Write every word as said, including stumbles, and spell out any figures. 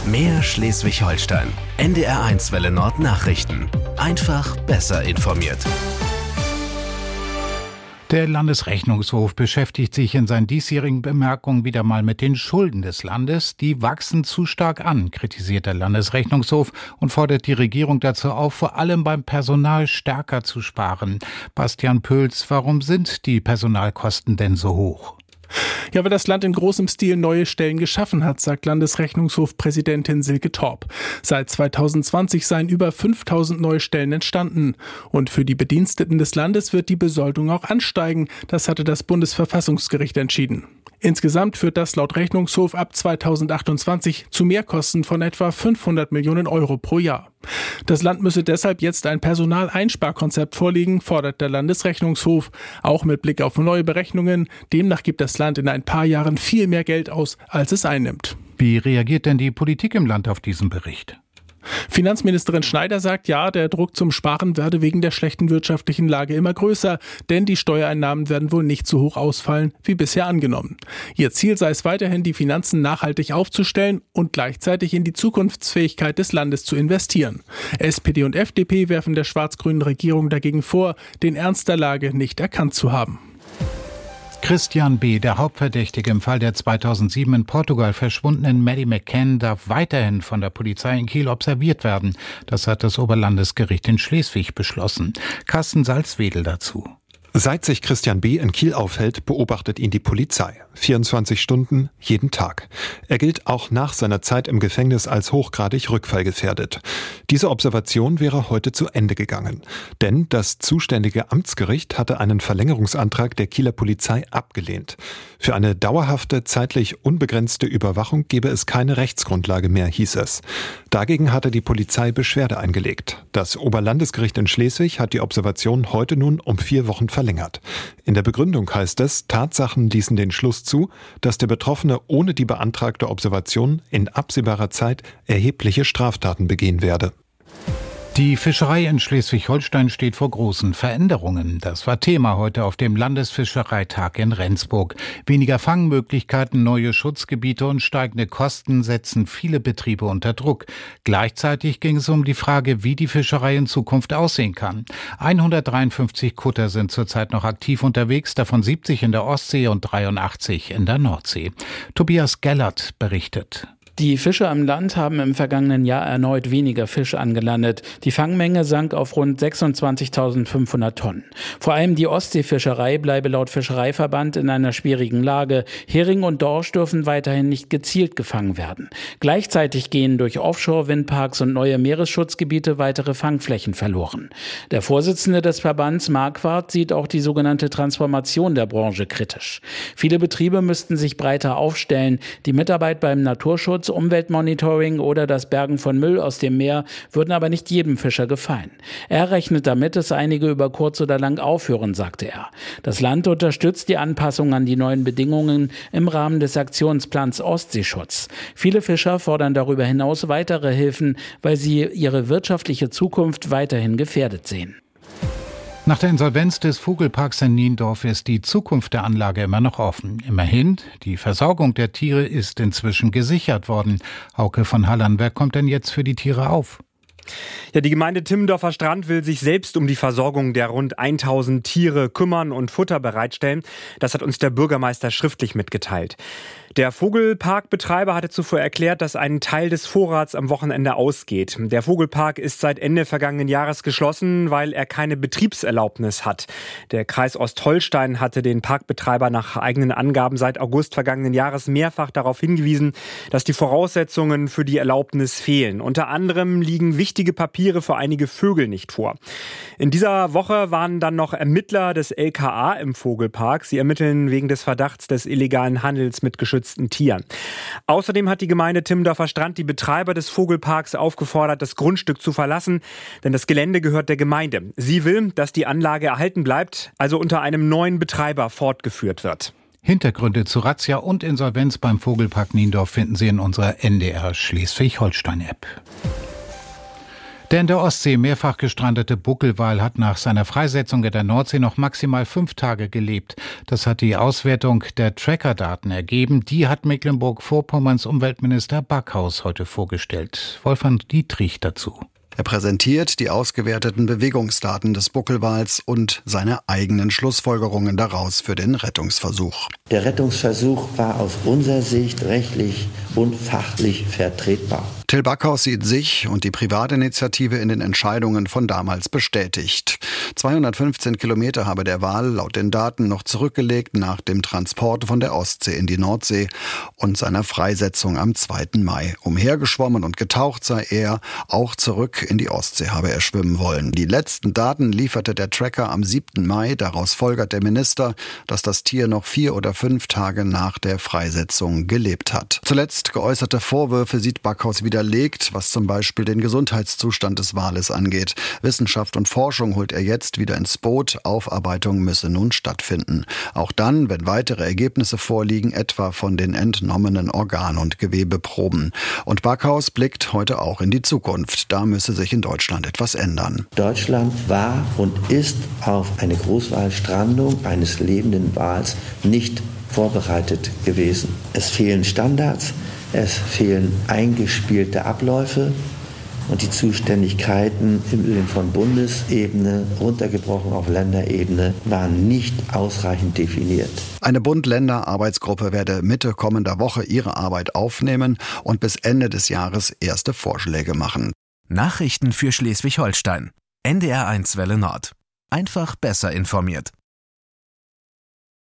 Mehr Schleswig-Holstein. N D R eins Welle Nord Nachrichten. Einfach besser informiert. Der Landesrechnungshof beschäftigt sich in seinen diesjährigen Bemerkungen wieder mal mit den Schulden des Landes. Die wachsen zu stark an, kritisiert der Landesrechnungshof und fordert die Regierung dazu auf, vor allem beim Personal stärker zu sparen. Bastian Pöls, warum sind die Personalkosten denn so hoch? Ja, weil das Land in großem Stil neue Stellen geschaffen hat, sagt Landesrechnungshofpräsidentin Silke Torp. Seit zweitausendzwanzig seien über fünftausend neue Stellen entstanden. Und für die Bediensteten des Landes wird die Besoldung auch ansteigen. Das hatte das Bundesverfassungsgericht entschieden. Insgesamt führt das laut Rechnungshof ab zweitausendachtundzwanzig zu Mehrkosten von etwa fünfhundert Millionen Euro pro Jahr. Das Land müsse deshalb jetzt ein Personaleinsparkonzept vorlegen, fordert der Landesrechnungshof. Auch mit Blick auf neue Berechnungen. Demnach gibt das Land in ein paar Jahren viel mehr Geld aus, als es einnimmt. Wie reagiert denn die Politik im Land auf diesen Bericht? Finanzministerin Schneider sagt, ja, der Druck zum Sparen werde wegen der schlechten wirtschaftlichen Lage immer größer, denn die Steuereinnahmen werden wohl nicht so hoch ausfallen wie bisher angenommen. Ihr Ziel sei es weiterhin, die Finanzen nachhaltig aufzustellen und gleichzeitig in die Zukunftsfähigkeit des Landes zu investieren. S P D und F D P werfen der schwarz-grünen Regierung dagegen vor, den Ernst der Lage nicht erkannt zu haben. Christian B., der Hauptverdächtige im Fall der zweitausendsieben in Portugal verschwundenen Maddie McCann, darf weiterhin von der Polizei in Kiel observiert werden. Das hat das Oberlandesgericht in Schleswig beschlossen. Carsten Salzwedel dazu. Seit sich Christian B. in Kiel aufhält, beobachtet ihn die Polizei. vierundzwanzig Stunden, jeden Tag. Er gilt auch nach seiner Zeit im Gefängnis als hochgradig rückfallgefährdet. Diese Observation wäre heute zu Ende gegangen. Denn das zuständige Amtsgericht hatte einen Verlängerungsantrag der Kieler Polizei abgelehnt. Für eine dauerhafte, zeitlich unbegrenzte Überwachung gebe es keine Rechtsgrundlage mehr, hieß es. Dagegen hatte die Polizei Beschwerde eingelegt. Das Oberlandesgericht in Schleswig hat die Observation heute nun um vier Wochen verlängert. In der Begründung heißt es, Tatsachen ließen den Schluss zu, dass der Betroffene ohne die beantragte Observation in absehbarer Zeit erhebliche Straftaten begehen werde. Die Fischerei in Schleswig-Holstein steht vor großen Veränderungen. Das war Thema heute auf dem Landesfischereitag in Rendsburg. Weniger Fangmöglichkeiten, neue Schutzgebiete und steigende Kosten setzen viele Betriebe unter Druck. Gleichzeitig ging es um die Frage, wie die Fischerei in Zukunft aussehen kann. hundertdreiundfünfzig Kutter sind zurzeit noch aktiv unterwegs, davon siebzig in der Ostsee und dreiundachtzig in der Nordsee. Tobias Gellert berichtet. Die Fischer im Land haben im vergangenen Jahr erneut weniger Fisch angelandet. Die Fangmenge sank auf rund sechsundzwanzigtausendfünfhundert Tonnen. Vor allem die Ostseefischerei bleibe laut Fischereiverband in einer schwierigen Lage. Hering und Dorsch dürfen weiterhin nicht gezielt gefangen werden. Gleichzeitig gehen durch Offshore-Windparks und neue Meeresschutzgebiete weitere Fangflächen verloren. Der Vorsitzende des Verbands, Marquardt, sieht auch die sogenannte Transformation der Branche kritisch. Viele Betriebe müssten sich breiter aufstellen. Die Mitarbeit beim Naturschutz, Umweltmonitoring oder das Bergen von Müll aus dem Meer würden aber nicht jedem Fischer gefallen. Er rechnet damit, dass einige über kurz oder lang aufhören, sagte er. Das Land unterstützt die Anpassung an die neuen Bedingungen im Rahmen des Aktionsplans Ostseeschutz. Viele Fischer fordern darüber hinaus weitere Hilfen, weil sie ihre wirtschaftliche Zukunft weiterhin gefährdet sehen. Nach der Insolvenz des Vogelparks in Niendorf ist die Zukunft der Anlage immer noch offen. Immerhin, die Versorgung der Tiere ist inzwischen gesichert worden. Hauke von Hallern, wer kommt denn jetzt für die Tiere auf? Ja, die Gemeinde Timmendorfer Strand will sich selbst um die Versorgung der rund tausend Tiere kümmern und Futter bereitstellen. Das hat uns der Bürgermeister schriftlich mitgeteilt. Der Vogelparkbetreiber hatte zuvor erklärt, dass ein Teil des Vorrats am Wochenende ausgeht. Der Vogelpark ist seit Ende vergangenen Jahres geschlossen, weil er keine Betriebserlaubnis hat. Der Kreis Ostholstein hatte den Parkbetreiber nach eigenen Angaben seit August vergangenen Jahres mehrfach darauf hingewiesen, dass die Voraussetzungen für die Erlaubnis fehlen. Unter anderem liegen wichtige Papiere für einige Vögel nicht vor. In dieser Woche waren dann noch Ermittler des L K A im Vogelpark. Sie ermitteln wegen des Verdachts des illegalen Handels mit geschützten Tieren. Außerdem hat die Gemeinde Timmendorfer Strand die Betreiber des Vogelparks aufgefordert, das Grundstück zu verlassen, denn das Gelände gehört der Gemeinde. Sie will, dass die Anlage erhalten bleibt, also unter einem neuen Betreiber fortgeführt wird. Hintergründe zu Razzia und Insolvenz beim Vogelpark Niendorf finden Sie in unserer N D R Schleswig-Holstein-App. Der in der Ostsee mehrfach gestrandete Buckelwal hat nach seiner Freisetzung in der Nordsee noch maximal fünf Tage gelebt. Das hat die Auswertung der Tracker-Daten ergeben. Die hat Mecklenburg-Vorpommerns Umweltminister Backhaus heute vorgestellt. Wolfgang Dietrich dazu. Er präsentiert die ausgewerteten Bewegungsdaten des Buckelwals und seine eigenen Schlussfolgerungen daraus für den Rettungsversuch. Der Rettungsversuch war aus unserer Sicht rechtlich und fachlich vertretbar. Till Backhaus sieht sich und die Privatinitiative in den Entscheidungen von damals bestätigt. zweihundertfünfzehn Kilometer habe der Wal laut den Daten noch zurückgelegt nach dem Transport von der Ostsee in die Nordsee und seiner Freisetzung am zweiten Mai. Umhergeschwommen und getaucht sei er, auch zurück in die Ostsee habe er schwimmen wollen. Die letzten Daten lieferte der Tracker am siebten Mai. Daraus folgert der Minister, dass das Tier noch vier oder fünf Tage nach der Freisetzung gelebt hat. Zuletzt geäußerte Vorwürfe sieht Backhaus widerlegt, was zum Beispiel den Gesundheitszustand des Wales angeht. Wissenschaft und Forschung holt er jetzt wieder ins Boot. Aufarbeitung müsse nun stattfinden. Auch dann, wenn weitere Ergebnisse vorliegen, etwa von den entnommenen Organ- und Gewebeproben. Und Backhaus blickt heute auch in die Zukunft. Da müsse sich in Deutschland etwas ändern. Deutschland war und ist auf eine Großwalstrandung eines lebenden Wals nicht vorbereitet gewesen. Es fehlen Standards, es fehlen eingespielte Abläufe und die Zuständigkeiten im Übrigen von Bundesebene runtergebrochen auf Länderebene waren nicht ausreichend definiert. Eine Bund-Länder-Arbeitsgruppe werde Mitte kommender Woche ihre Arbeit aufnehmen und bis Ende des Jahres erste Vorschläge machen. Nachrichten für Schleswig-Holstein. N D R eins Welle Nord. Einfach besser informiert.